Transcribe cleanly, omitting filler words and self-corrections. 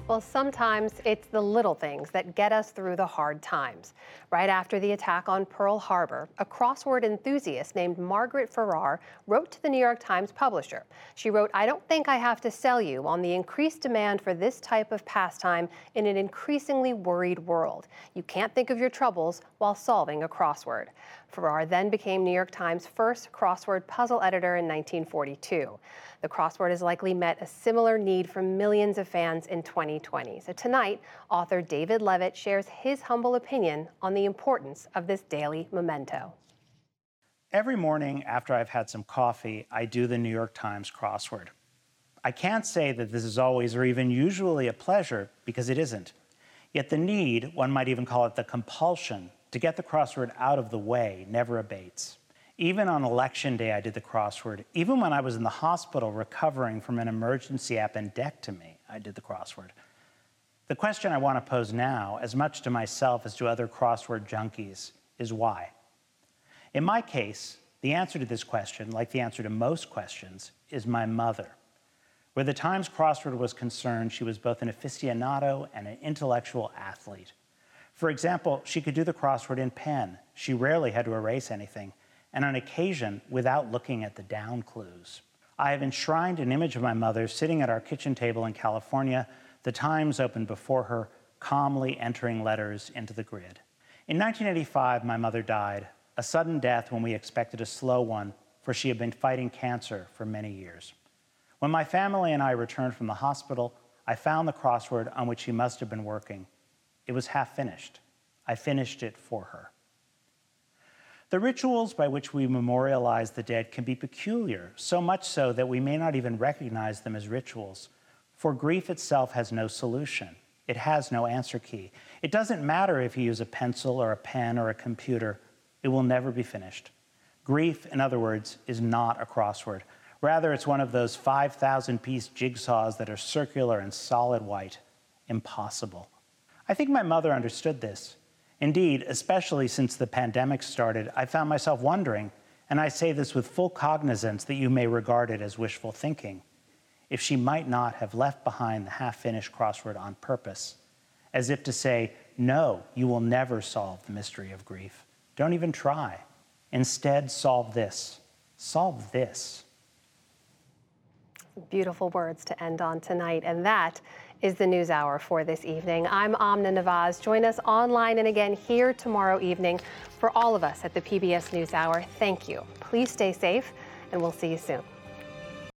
Well, sometimes it's the little things that get us through the hard times. Right after the attack on Pearl Harbor, a crossword enthusiast named Margaret Farrar wrote to the New York Times publisher. She wrote, "I don't think I have to sell you on the increased demand for this type of pastime in an increasingly worried world. You can't think of your troubles while solving a crossword." Farrar then became New York Times' first crossword puzzle editor in 1942. The crossword has likely met a similar need from millions of fans in 2020. So tonight, author David Levitt shares his humble opinion on the importance of this daily memento. Every morning after I've had some coffee, I do the New York Times crossword. I can't say that this is always or even usually a pleasure, because it isn't. Yet the need, one might even call it the compulsion, to get the crossword out of the way never abates. Even on election day, I did the crossword. Even when I was in the hospital recovering from an emergency appendectomy, I did the crossword. The question I want to pose now, as much to myself as to other crossword junkies, is why? In my case, the answer to this question, like the answer to most questions, is my mother. Where the Times crossword was concerned, she was both an aficionado and an intellectual athlete. For example, she could do the crossword in pen. She rarely had to erase anything, and on occasion without looking at the down clues. I have enshrined an image of my mother sitting at our kitchen table in California, the Times open before her, calmly entering letters into the grid. In 1985, my mother died, a sudden death when we expected a slow one, for she had been fighting cancer for many years. When my family and I returned from the hospital, I found the crossword on which she must have been working. It was half finished. I finished it for her. The rituals by which we memorialize the dead can be peculiar, so much so that we may not even recognize them as rituals. For grief itself has no solution. It has no answer key. It doesn't matter if you use a pencil or a pen or a computer. It will never be finished. Grief, in other words, is not a crossword. Rather, it's one of those 5,000-piece jigsaws that are circular and solid white. Impossible. I think my mother understood this. Indeed, especially since the pandemic started, I found myself wondering, and I say this with full cognizance that you may regard it as wishful thinking, if she might not have left behind the half-finished crossword on purpose, as if to say, no, you will never solve the mystery of grief. Don't even try. Instead, solve this. Solve this. Beautiful words to end on tonight, and that is the NewsHour for this evening. I'm Amna Nawaz. Join us online and again here tomorrow evening. For all of us at the PBS NewsHour, thank you. Please stay safe, and we'll see you soon.